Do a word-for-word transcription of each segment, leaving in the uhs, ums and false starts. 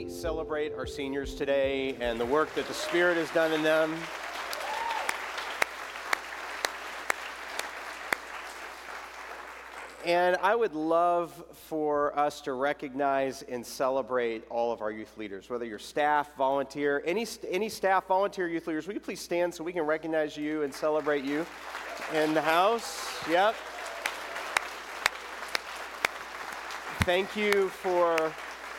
we celebrate our seniors today and the work that the Spirit has done in them. And I would love for us to recognize and celebrate all of our youth leaders, whether you're staff, volunteer, any any staff, volunteer, youth leaders. Will you please stand so we can recognize you and celebrate you in the house? Yep. Thank you for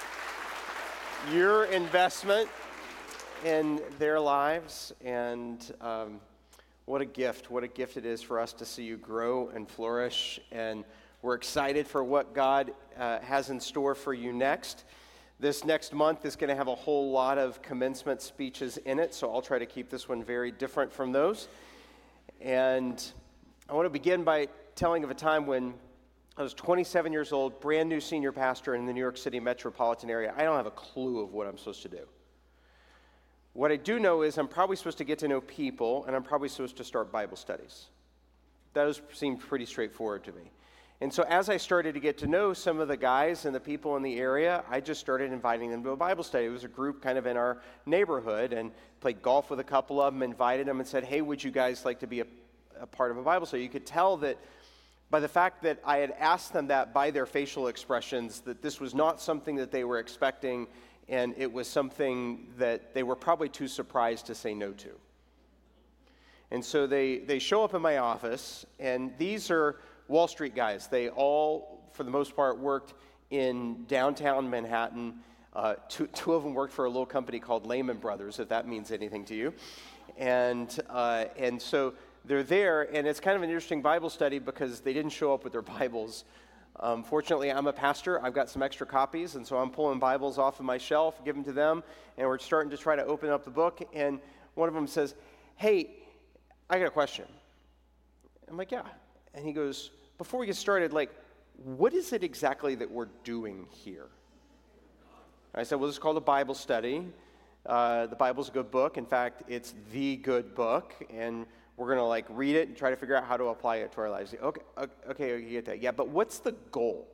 your investment in their lives, and um, what a gift, what a gift it is for us to see you grow and flourish, and we're excited for what God uh, has in store for you next. This next month is going to have a whole lot of commencement speeches in it, so I'll try to keep this one very different from those. And I want to begin by telling of a time when I was twenty-seven years old, brand new senior pastor in the New York City metropolitan area. I don't have a clue of what I'm supposed to do. What I do know is I'm probably supposed to get to know people, and I'm probably supposed to start Bible studies. Those seemed pretty straightforward to me. And so as I started to get to know some of the guys and the people in the area, I just started inviting them to a Bible study. It was a group kind of in our neighborhood, and played golf with a couple of them, invited them and said, hey, would you guys like to be a, a part of a Bible study? You could tell that by the fact that I had asked them that by their facial expressions, that this was not something that they were expecting, and it was something that they were probably too surprised to say no to. And so they, they show up in my office, and these are Wall Street guys. They all, for the most part, worked in downtown Manhattan. Uh, two, two of them worked for a little company called Lehman Brothers, if that means anything to you. And uh, and so they're there, and it's kind of an interesting Bible study because they didn't show up with their Bibles. Um, fortunately, I'm a pastor. I've got some extra copies, and so I'm pulling Bibles off of my shelf, give them to them, and we're starting to try to open up the book. And one of them says, hey, I got a question. I'm like, yeah. And he goes, before we get started, like, what is it exactly that we're doing here? I said, well, this is called a Bible study. Uh, the Bible's a good book. In fact, it's the good book, and we're going to, like, read it and try to figure out how to apply it to our lives. Okay, okay, you get that. Yeah, but what's the goal?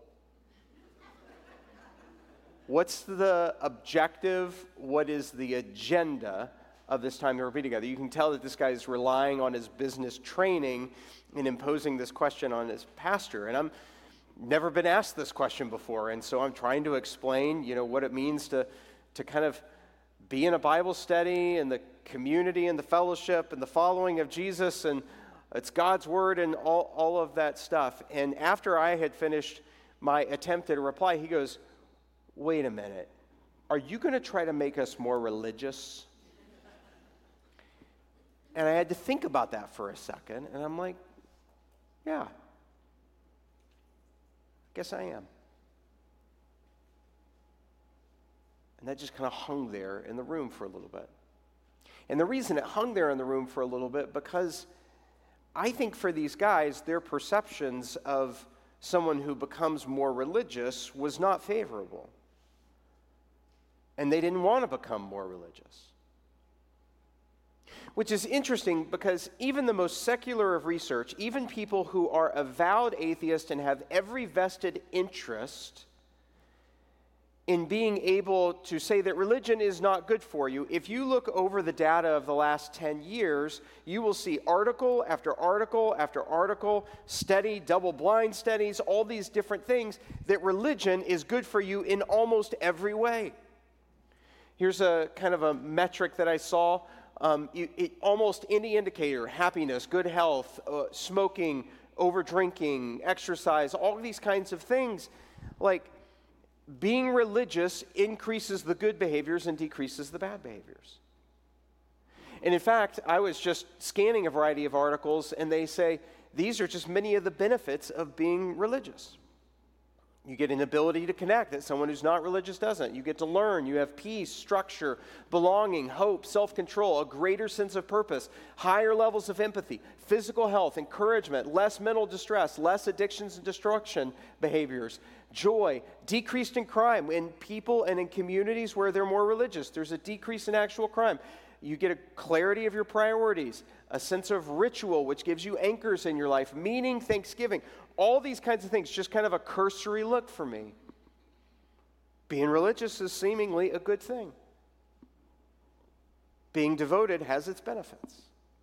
What's the objective? What is the agenda of this time that we're being together? You can tell that this guy is relying on his business training and imposing this question on his pastor. And I'm never been asked this question before, and so I'm trying to explain, you know, what it means to to kind of be in a Bible study and the community and the fellowship and the following of Jesus, and it's God's word and all, all of that stuff. And after I had finished my attempt at a reply, he goes, wait a minute, are you going to try to make us more religious? And I had to think about that for a second, and I'm like, yeah, I guess I am. And that just kind of hung there in the room for a little bit. And the reason it hung there in the room for a little bit, because I think for these guys, their perceptions of someone who becomes more religious was not favorable. And they didn't want to become more religious. Which is interesting because even the most secular of research, even people who are avowed atheists and have every vested interest in being able to say that religion is not good for you, if you look over the data of the last ten years, you will see article after article after article, study, double-blind studies, all these different things, that religion is good for you in almost every way. Here's a kind of a metric that I saw. Um, it, it, almost any indicator, happiness, good health, uh, smoking, over-drinking, exercise, all of these kinds of things, like being religious increases the good behaviors and decreases the bad behaviors. And in fact, I was just scanning a variety of articles, and they say these are just many of the benefits of being religious. You get an ability to connect that someone who's not religious doesn't. You get to learn. You have peace, structure, belonging, hope, self-control, a greater sense of purpose, higher levels of empathy, physical health, encouragement, less mental distress, less addictions and destruction behaviors, joy, decreased in crime in people and in communities where they're more religious. There's a decrease in actual crime. You get a clarity of your priorities, a sense of ritual, which gives you anchors in your life, meaning, thanksgiving, all these kinds of things, just kind of a cursory look for me. Being religious is seemingly a good thing. Being devoted has its benefits.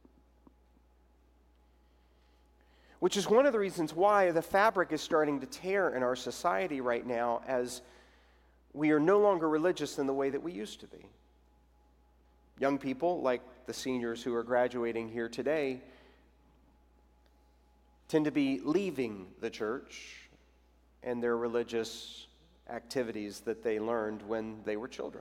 Which is one of the reasons why the fabric is starting to tear in our society right now, as we are no longer religious in the way that we used to be. Young people, like the seniors who are graduating here today, tend to be leaving the church and their religious activities that they learned when they were children.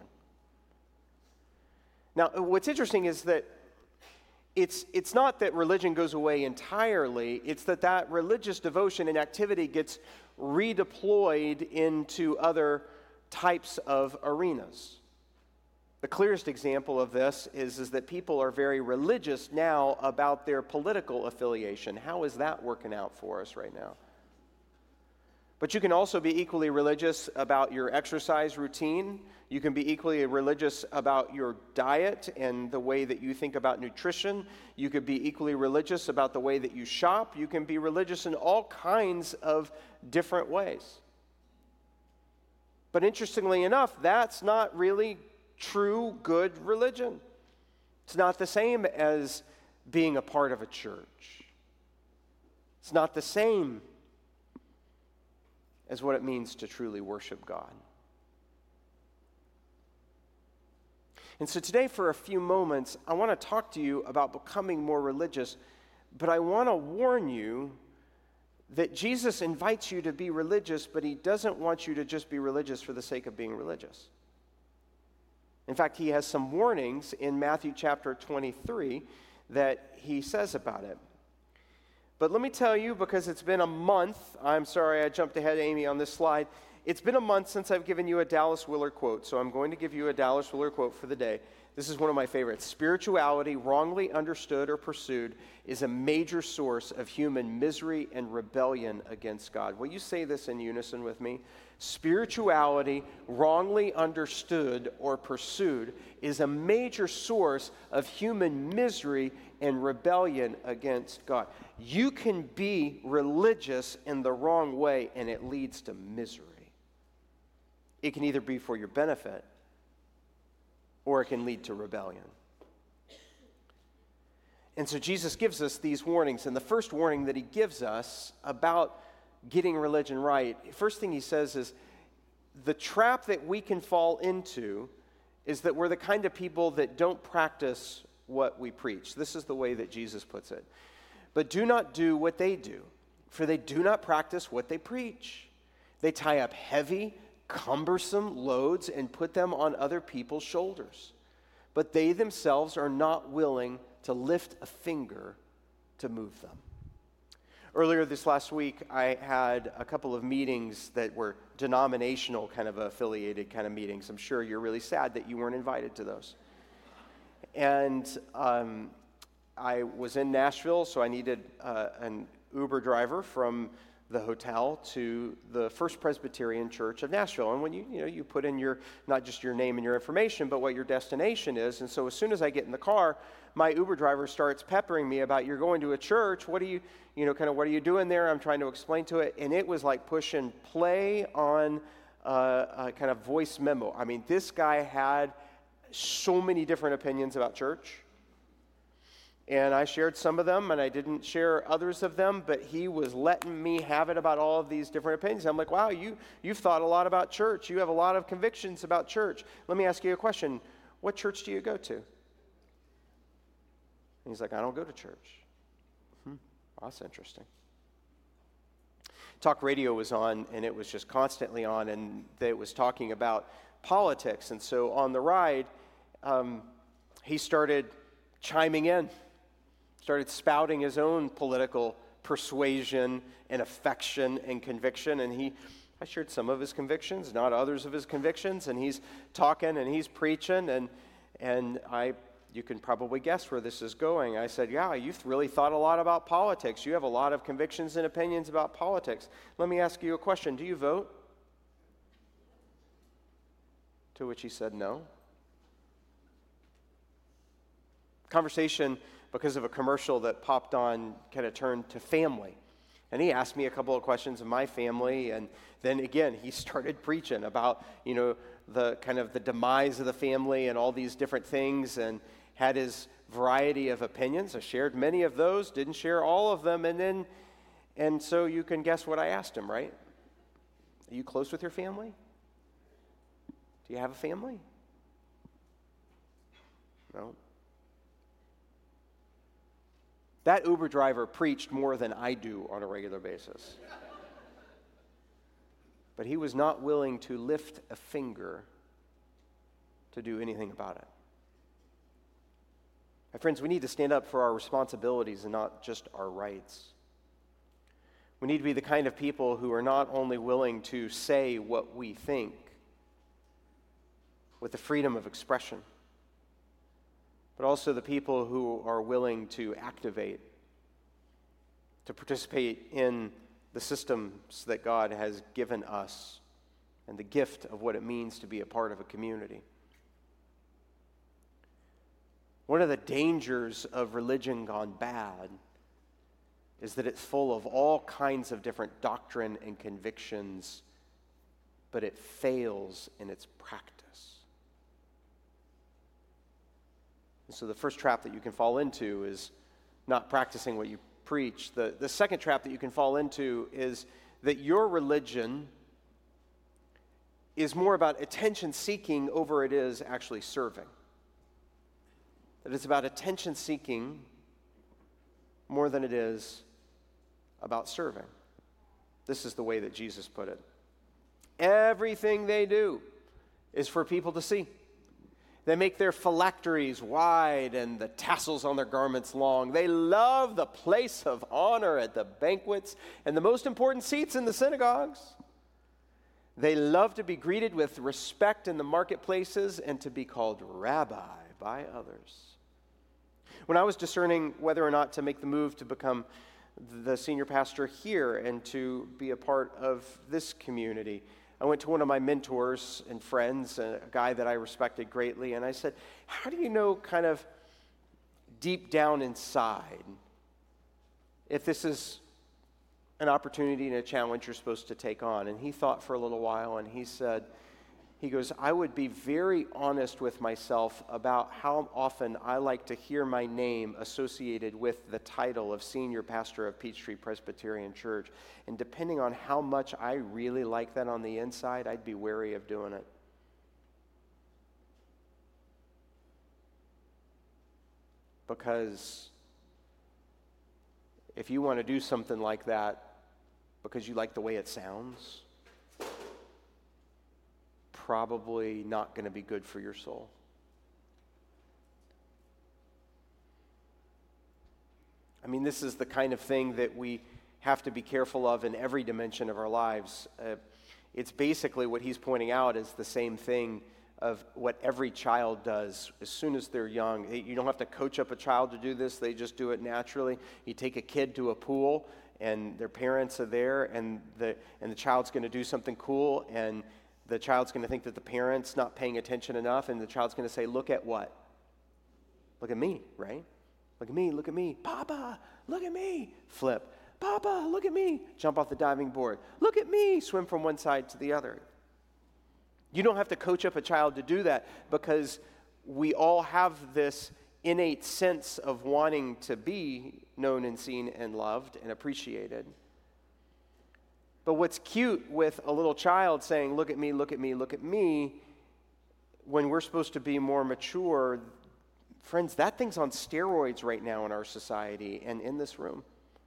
Now, what's interesting is that It's, it's not that religion goes away entirely, it's that that religious devotion and activity gets redeployed into other types of arenas. The clearest example of this is, is that people are very religious now about their political affiliation. How is that working out for us right now? But you can also be equally religious about your exercise routine. You can be equally religious about your diet and the way that you think about nutrition. You could be equally religious about the way that you shop. You can be religious in all kinds of different ways. But interestingly enough, that's not really true, good religion. It's not the same as being a part of a church. It's not the same as what it means to truly worship God. And so today, for a few moments, I want to talk to you about becoming more religious, but I want to warn you that Jesus invites you to be religious, but he doesn't want you to just be religious for the sake of being religious. In fact, he has some warnings in Matthew chapter twenty-three that he says about it. But let me tell you, because it's been a month, I'm sorry I jumped ahead, Amy, on this slide. It's been a month since I've given you a Dallas Willard quote, so I'm going to give you a Dallas Willard quote for the day. This is one of my favorites. Spirituality, wrongly understood or pursued, is a major source of human misery and rebellion against God. Will you say this in unison with me? Spirituality, wrongly understood or pursued, is a major source of human misery and rebellion against God. You can be religious in the wrong way, and it leads to misery. It can either be for your benefit, or it can lead to rebellion. And so Jesus gives us these warnings, and the first warning that he gives us about getting religion right, first thing he says is, the trap that we can fall into is that we're the kind of people that don't practice what we preach. This is the way that Jesus puts it. But do not do what they do, for they do not practice what they preach. They tie up heavy, cumbersome loads and put them on other people's shoulders, but they themselves are not willing to lift a finger to move them. Earlier this last week, I had a couple of meetings that were denominational kind of affiliated kind of meetings. I'm sure you're really sad that you weren't invited to those. And um, I was in Nashville, so I needed uh, an Uber driver from the hotel to the First Presbyterian Church of Nashville. And when you, you know, you put in your, not just your name and your information, but what your destination is. And so as soon as I get in the car, my Uber driver starts peppering me about, you're going to a church, what are you, you know, kind of what are you doing there? I'm trying to explain to it. And it was like pushing play on uh, a kind of voice memo. I mean, this guy had so many different opinions about church. And I shared some of them, and I didn't share others of them, but he was letting me have it about all of these different opinions. I'm like, wow, you, you've thought a lot about church. You have a lot of convictions about church. Let me ask you a question. What church do you go to? And he's like, I don't go to church. Hmm, well, that's interesting. Talk radio was on, and it was just constantly on, and it was talking about politics. And so on the ride, um, he started chiming in. Started spouting his own political persuasion and affection and conviction, and he, I shared some of his convictions, not others of his convictions, and he's talking and he's preaching, and and I, you can probably guess where this is going. I said, yeah, you've really thought a lot about politics. You have a lot of convictions and opinions about politics. Let me ask you a question. Do you vote? To which he said, no. Conversation, because of a commercial that popped on, kind of turned to family. And he asked me a couple of questions of my family, and then again, he started preaching about, you know, the kind of the demise of the family and all these different things, and had his variety of opinions. I shared many of those, didn't share all of them, and then, and so you can guess what I asked him, right? Are you close with your family? Do you have a family? No. That Uber driver preached more than I do on a regular basis. But he was not willing to lift a finger to do anything about it. My friends, we need to stand up for our responsibilities and not just our rights. We need to be the kind of people who are not only willing to say what we think with the freedom of expression, but also the people who are willing to activate, to participate in the systems that God has given us and the gift of what it means to be a part of a community. One of the dangers of religion gone bad is that it's full of all kinds of different doctrine and convictions, but it fails in its practice. And so the first trap that you can fall into is not practicing what you preach. The, the second trap that you can fall into is that your religion is more about attention seeking over it is actually serving. That it's about attention seeking more than it is about serving. This is the way that Jesus put it. Everything they do is for people to see. They make their phylacteries wide and the tassels on their garments long. They love the place of honor at the banquets and the most important seats in the synagogues. They love to be greeted with respect in the marketplaces and to be called rabbi by others. When I was discerning whether or not to make the move to become the senior pastor here and to be a part of this community, I went to one of my mentors and friends, a guy that I respected greatly, and I said, how do you know kind of deep down inside if this is an opportunity and a challenge you're supposed to take on? And he thought for a little while, and he said, he goes, I would be very honest with myself about how often I like to hear my name associated with the title of senior pastor of Peachtree Presbyterian Church. And depending on how much I really like that on the inside, I'd be wary of doing it. Because if you want to do something like that because you like the way it sounds, probably not going to be good for your soul. I mean, this is the kind of thing that we have to be careful of in every dimension of our lives. Uh, it's basically what he's pointing out is the same thing of what every child does as soon as they're young. You don't have to coach up a child to do this. They just do it naturally. You take a kid to a pool, and their parents are there, and the and the child's going to do something cool, and the child's going to think that the parent's not paying attention enough, and the child's going to say, look at what? Look at me, right? Look at me, look at me. Papa, look at me. Flip. Papa, look at me. Jump off the diving board. Look at me. Swim from one side to the other. You don't have to coach up a child to do that because we all have this innate sense of wanting to be known and seen and loved and appreciated. But what's cute with a little child saying, look at me, look at me, look at me, when we're supposed to be more mature, friends, that thing's on steroids right now in our society and in this room.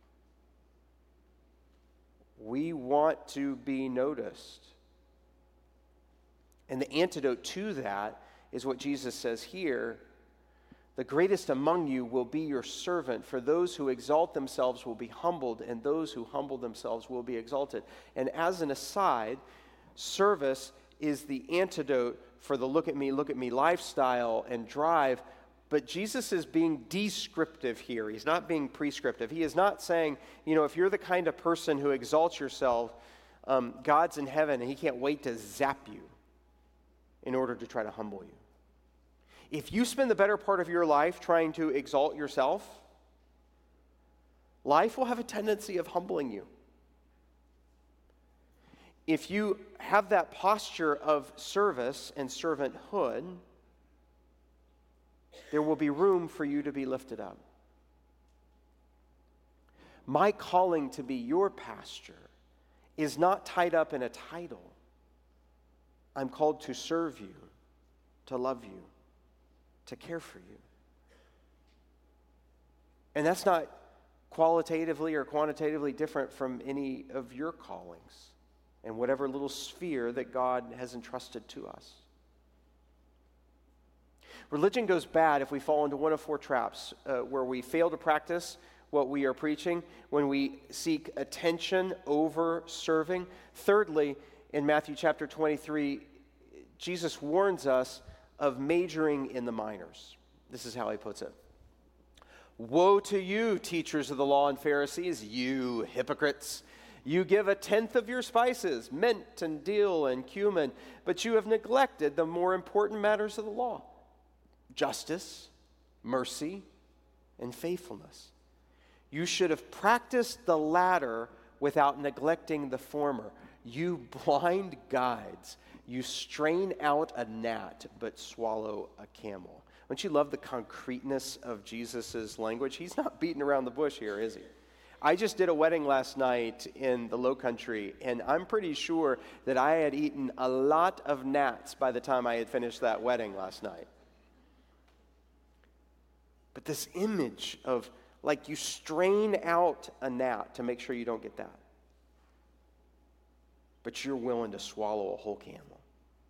We want to be noticed. And the antidote to that is what Jesus says here. The greatest among you will be your servant, for those who exalt themselves will be humbled, and those who humble themselves will be exalted. And as an aside, service is the antidote for the look at me, look at me lifestyle and drive. But Jesus is being descriptive here. He's not being prescriptive. He is not saying, you know, if you're the kind of person who exalts yourself, um, God's in heaven and he can't wait to zap you in order to try to humble you. If you spend the better part of your life trying to exalt yourself, life will have a tendency of humbling you. if you have that posture of service and servanthood, there will be room for you to be lifted up. My calling to be your pastor is not tied up in a title. I'm called to serve you, to love you, to care for you. And that's not qualitatively or quantitatively different from any of your callings and whatever little sphere that God has entrusted to us. Religion goes bad if we fall into one of four traps, uh, where we fail to practice what we are preaching, when we seek attention over serving. Thirdly, in Matthew chapter twenty-three, Jesus warns us of majoring in the minors. This is how he puts it. Woe to you, teachers of the law and Pharisees, you hypocrites! You give a tenth of your spices, mint and dill and cumin, but you have neglected the more important matters of the law: justice, mercy, and faithfulness. You should have practiced the latter without neglecting the former. You blind guides, you strain out a gnat but swallow a camel. Don't you love the concreteness of Jesus' language? He's not beating around the bush here, is he? I just did a wedding last night in the Low Country, and I'm pretty sure that I had eaten a lot of gnats by the time I had finished that wedding last night. But this image of, like, you strain out a gnat to make sure you don't get that, but you're willing to swallow a whole camel.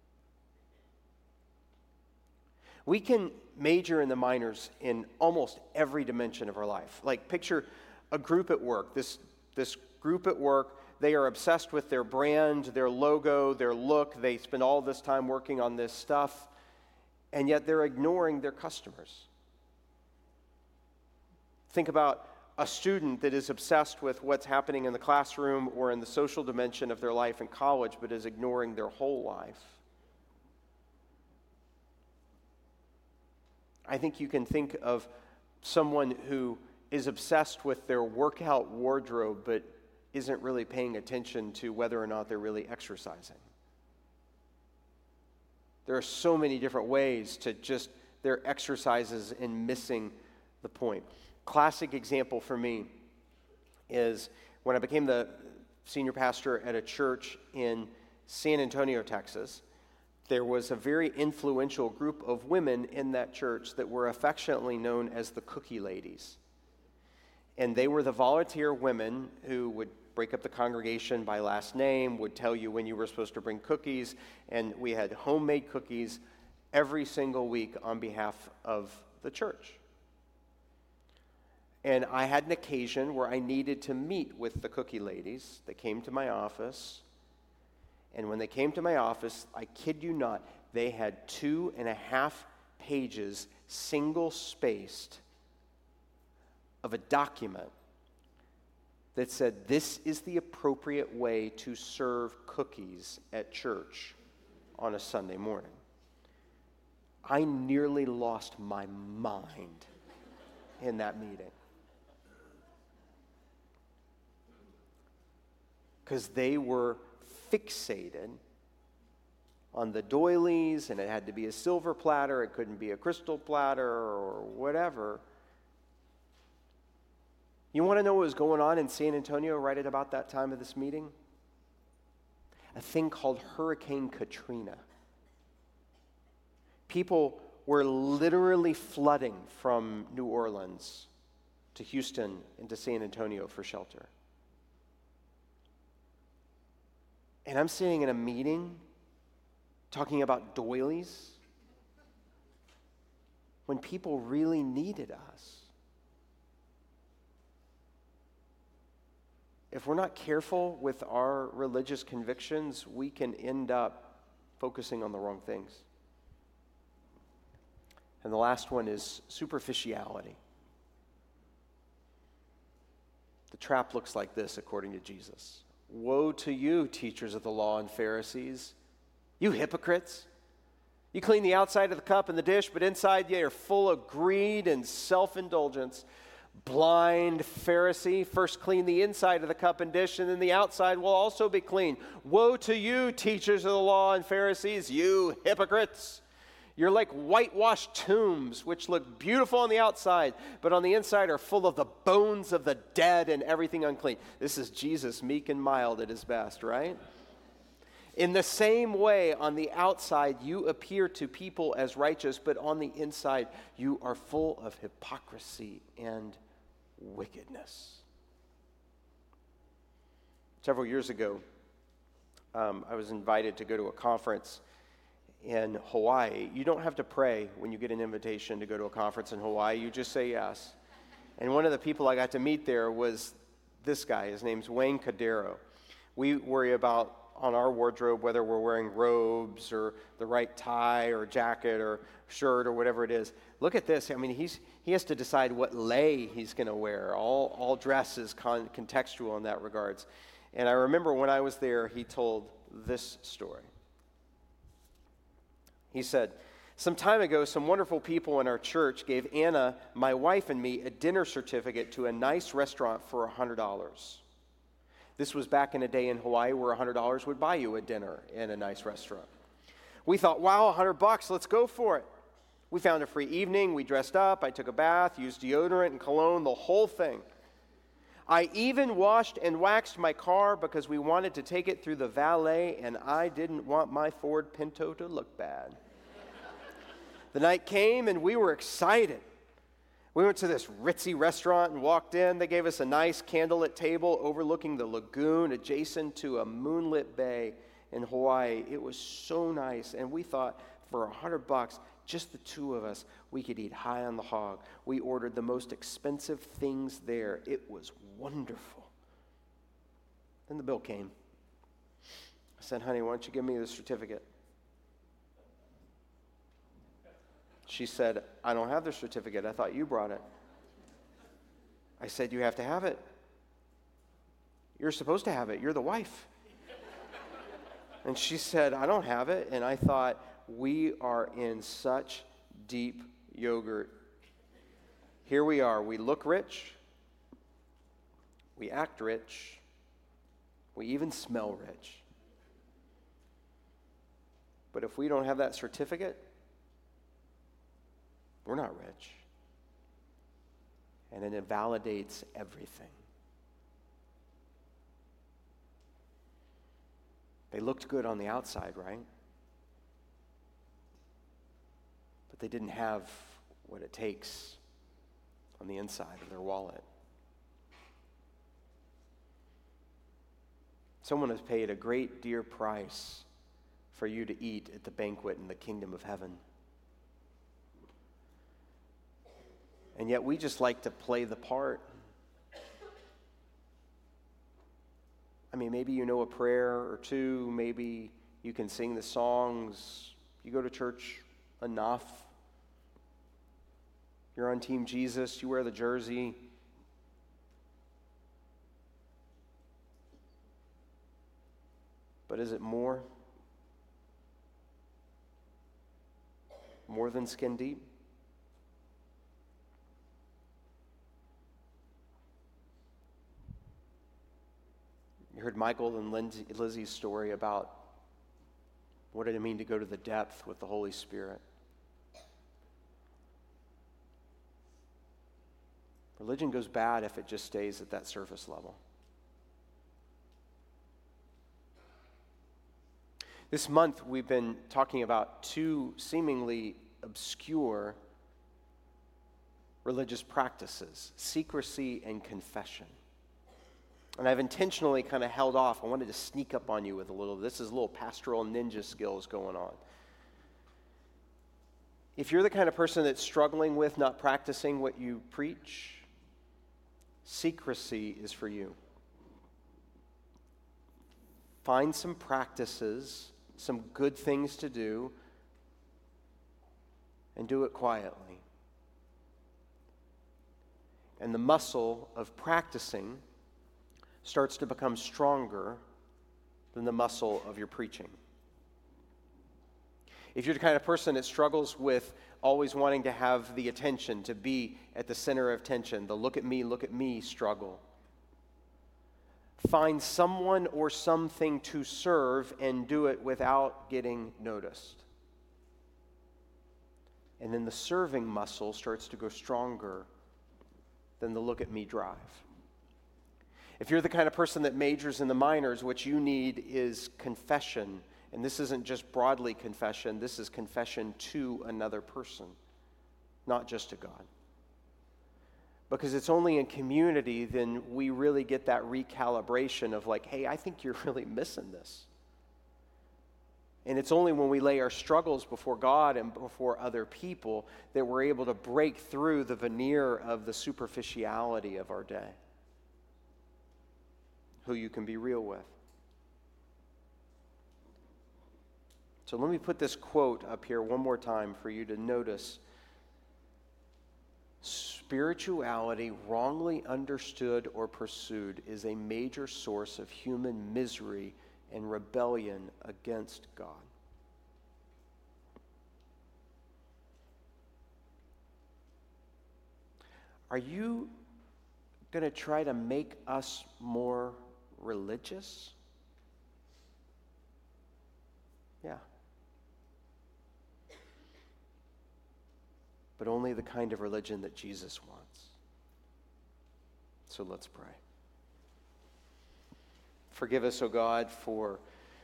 We can major in the minors in almost every dimension of our life. Like, picture a group at work. This, this group at work, they are obsessed with their brand, their logo, their look. They spend all this time working on this stuff, and yet they're ignoring their customers. Think about a student that is obsessed with what's happening in the classroom or in the social dimension of their life in college, but is ignoring their whole life. I think you can think of someone who is obsessed with their workout wardrobe, but isn't really paying attention to whether or not they're really exercising. There are so many different ways to just their exercises and missing the point. Classic example for me is when I became the senior pastor at a church in San Antonio, Texas. There was a very influential group of women in that church that were affectionately known as the Cookie Ladies. And they were the volunteer women who would break up the congregation by last name, would tell you when you were supposed to bring cookies, and we had homemade cookies every single week on behalf of the church. And I had an occasion where I needed to meet with the Cookie Ladies. They came to my office, and when they came to my office, I kid you not, they had two and a half pages, single-spaced, of a document that said, this is the appropriate way to serve cookies at church on a Sunday morning. I nearly lost my mind in that meeting. Because they were fixated on the doilies, and it had to be a silver platter, it couldn't be a crystal platter or whatever. You want to know what was going on in San Antonio right at about that time of this meeting? A thing called Hurricane Katrina. People were literally flooding from New Orleans to Houston and to San Antonio for shelter. And I'm sitting in a meeting talking about doilies when people really needed us. If we're not careful with our religious convictions, we can end up focusing on the wrong things. And the last one is superficiality. The trap looks like this, according to Jesus. Woe to you, teachers of the law and Pharisees, you hypocrites! You clean the outside of the cup and the dish, but inside you are full of greed and self-indulgence. Blind Pharisee, first clean the inside of the cup and dish, and then the outside will also be clean. Woe to you, teachers of the law and Pharisees, you hypocrites! You're like whitewashed tombs, which look beautiful on the outside, but on the inside are full of the bones of the dead and everything unclean. This is Jesus, meek and mild at his best, right? In the same way, on the outside, you appear to people as righteous, but on the inside, you are full of hypocrisy and wickedness. Several years ago, um, I was invited to go to a conference in Hawaii. You don't have to pray when you get an invitation to go to a conference in Hawaii. You just say yes. And one of the people I got to meet there was this guy. His name's Wayne Cadero. We worry about on our wardrobe whether we're wearing robes or the right tie or jacket or shirt or whatever it is. Look at this. I mean, he's he has to decide what lei he's going to wear. All all dress is con- contextual in that regards. And I remember when I was there, he told this story. He said, some time ago, some wonderful people in our church gave Anna, my wife, and me a dinner certificate to a nice restaurant for one hundred dollars. This was back in a day in Hawaii where one hundred dollars would buy you a dinner in a nice restaurant. We thought, wow, one hundred bucks, let's go for it. We found a free evening, we dressed up, I took a bath, used deodorant and cologne, the whole thing. I even washed and waxed my car because we wanted to take it through the valet, and I didn't want my Ford Pinto to look bad. The night came, and we were excited. We went to this ritzy restaurant and walked in. They gave us a nice candlelit table overlooking the lagoon adjacent to a moonlit bay in Hawaii. It was so nice, and we thought for a hundred bucks, just the two of us, we could eat high on the hog. We ordered the most expensive things there. It was wonderful. Then the bill came. I said, honey, why don't you give me the certificate? She said, I don't have the certificate. I thought you brought it. I said, you have to have it. You're supposed to have it. You're the wife. And she said, I don't have it. And I thought, we are in such deep yogurt. Here we are. We look rich. We act rich. We even smell rich. But if we don't have that certificate, we're not rich. And it invalidates everything. They looked good on the outside, right? But they didn't have what it takes on the inside of their wallet. Someone has paid a great dear price for you to eat at the banquet in the kingdom of heaven. And yet we just like to play the part. I mean, maybe you know a prayer or two. Maybe you can sing the songs. You go to church enough. You're on Team Jesus. You wear the jersey. But is it more? More than skin deep? You heard Michael and Lindsay, Lizzie's story about what did it mean to go to the depth with the Holy Spirit. Religion goes bad if it just stays at that surface level. This month we've been talking about two seemingly obscure religious practices, secrecy and confession. And I've intentionally kind of held off. I wanted to sneak up on you with a little, this is a little pastoral ninja skills going on. If you're the kind of person that's struggling with not practicing what you preach, secrecy is for you. Find some practices, some good things to do, and do it quietly. And the muscle of practicing starts to become stronger than the muscle of your preaching. If you're the kind of person that struggles with always wanting to have the attention, to be at the center of attention, the look at me, look at me struggle, find someone or something to serve and do it without getting noticed. And then the serving muscle starts to go stronger than the look at me drive. If you're the kind of person that majors in the minors, what you need is confession. And this isn't just broadly confession, this is confession to another person, not just to God. Because it's only in community then we really get that recalibration of like, hey, I think you're really missing this. And it's only when we lay our struggles before God and before other people that we're able to break through the veneer of the superficiality of our day. Who you can be real with. So let me put this quote up here one more time for you to notice. Spirituality, wrongly understood or pursued, is a major source of human misery and rebellion against God. Are you going to try to make us more religious? Yeah. But only the kind of religion that Jesus wants. So let's pray. Forgive us, O God, for,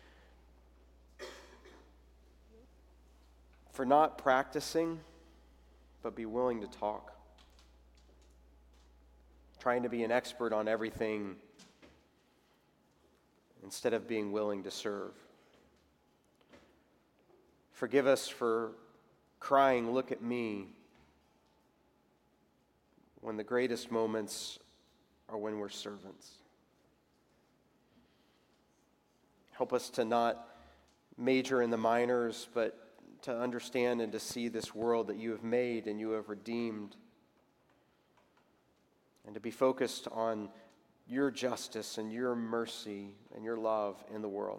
for not practicing, but be willing to talk. Trying to be an expert on everything instead of being willing to serve. Forgive us for crying, look at me, when the greatest moments are when we're servants. Help us to not major in the minors, but to understand and to see this world that you have made and you have redeemed, and to be focused on your justice and your mercy and your love in the world.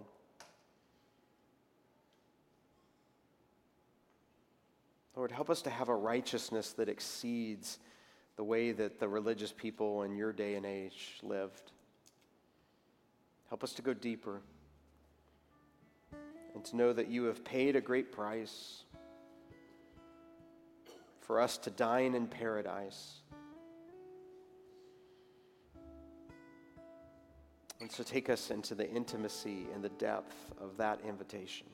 Lord, help us to have a righteousness that exceeds the way that the religious people in your day and age lived. Help us to go deeper and to know that you have paid a great price for us to dine in paradise. And so take us into the intimacy and the depth of that invitation.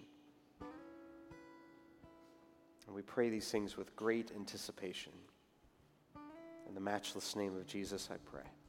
And we pray these things with great anticipation. In the matchless name of Jesus, I pray.